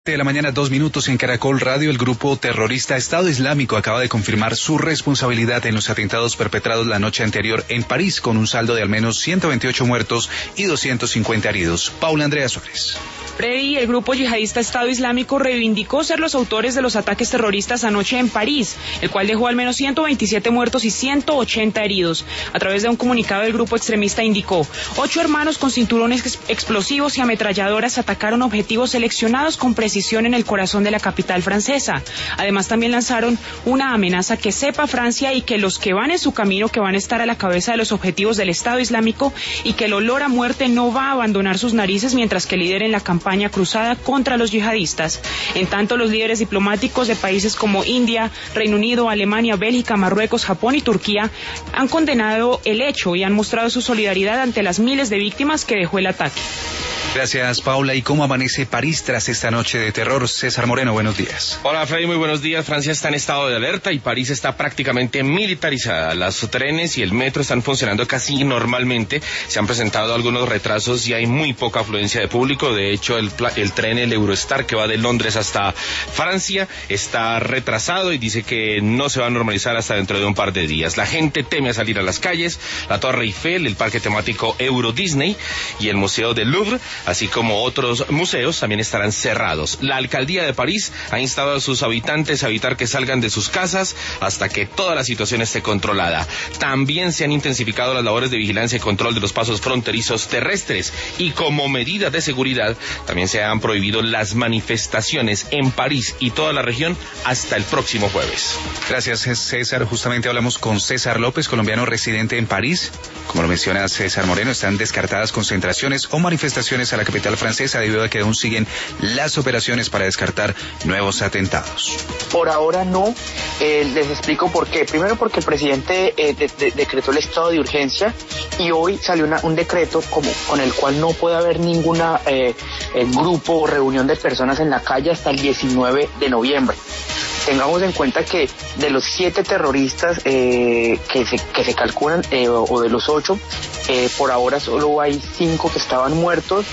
De la mañana, 2 minutos en Caracol Radio. El grupo terrorista Estado Islámico acaba de confirmar su responsabilidad en los atentados perpetrados la noche anterior en París, con un saldo de al menos 128 muertos y 250 heridos. Paula Andrea Suárez. Freddy, el grupo yihadista Estado Islámico reivindicó ser los autores de los ataques terroristas anoche en París, el cual dejó al menos 127 muertos y 180 heridos. A través de un comunicado, el grupo extremista indicó: 8 hermanos con cinturones explosivos y ametralladoras atacaron objetivos seleccionados con precisión en el corazón de la capital francesa. Además, también lanzaron una amenaza: que sepa Francia y que los que van en su camino, que van a estar a la cabeza de los objetivos del Estado Islámico, y que el olor a muerte no va a abandonar sus narices mientras que lideren la campaña cruzada contra los yihadistas. En tanto, los líderes diplomáticos de países como India, Reino Unido, Alemania, Bélgica, Marruecos, Japón y Turquía han condenado el hecho y han mostrado su solidaridad ante las miles de víctimas que dejó el ataque. Gracias, Paula. ¿Y cómo amanece París tras esta noche de terror? César Moreno, buenos días. Hola, Freddy, muy buenos días. Francia está en estado de alerta y París está prácticamente militarizada. Los trenes y el metro están funcionando casi normalmente. Se han presentado algunos retrasos y hay muy poca afluencia de público. De hecho, el tren, el Eurostar, que va de Londres hasta Francia, está retrasado y dice que no se va a normalizar hasta dentro de un par de días. La gente teme a salir a las calles. La Torre Eiffel, el parque temático Euro Disney y el Museo del Louvre, así como otros museos, también estarán cerrados. La alcaldía de París ha instado a sus habitantes a evitar que salgan de sus casas hasta que toda la situación esté controlada. También se han intensificado las labores de vigilancia y control de los pasos fronterizos terrestres, y como medida de seguridad también se han prohibido las manifestaciones en París y toda la región hasta el próximo jueves. Gracias, César. Justamente hablamos con César López, colombiano residente en París. Como lo menciona César Moreno, están descartadas concentraciones o manifestaciones a la capital francesa debido a que aún siguen las operaciones para descartar nuevos atentados. Por ahora no. Les explico por qué. Primero, porque el presidente decretó el estado de urgencia y hoy salió un decreto con el cual no puede haber ninguna grupo o reunión de personas en la calle hasta el 19 de noviembre. Tengamos en cuenta que de los 7 terroristas que se calculan, o de los 8, por ahora solo hay 5 que estaban muertos,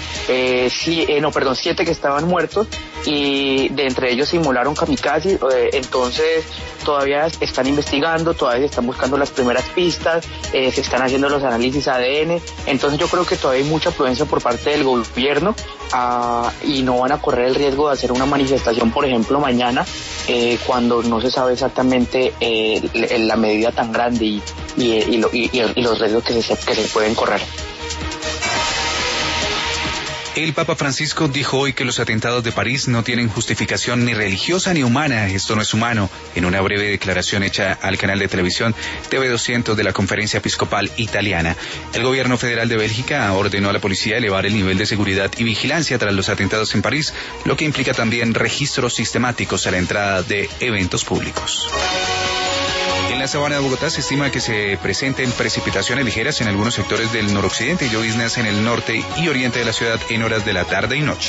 7 que estaban muertos, y de entre ellos simularon kamikaze. Entonces todavía están investigando, todavía están buscando las primeras pistas, se están haciendo los análisis ADN. Entonces yo creo que todavía hay mucha prudencia por parte del gobierno, y no van a correr el riesgo de hacer una manifestación, por ejemplo, mañana, cuando no se sabe exactamente la medida tan grande y los riesgos que se pueden correr. El Papa Francisco dijo hoy que los atentados de París no tienen justificación ni religiosa ni humana. Esto no es humano. En una breve declaración hecha al canal de televisión TV200 de la Conferencia Episcopal Italiana, el gobierno federal de Bélgica ordenó a la policía elevar el nivel de seguridad y vigilancia tras los atentados en París, lo que implica también registros sistemáticos a la entrada de eventos públicos. En la sabana de Bogotá se estima que se presenten precipitaciones ligeras en algunos sectores del noroccidente y lloviznas en el norte y oriente de la ciudad en horas de la tarde y noche.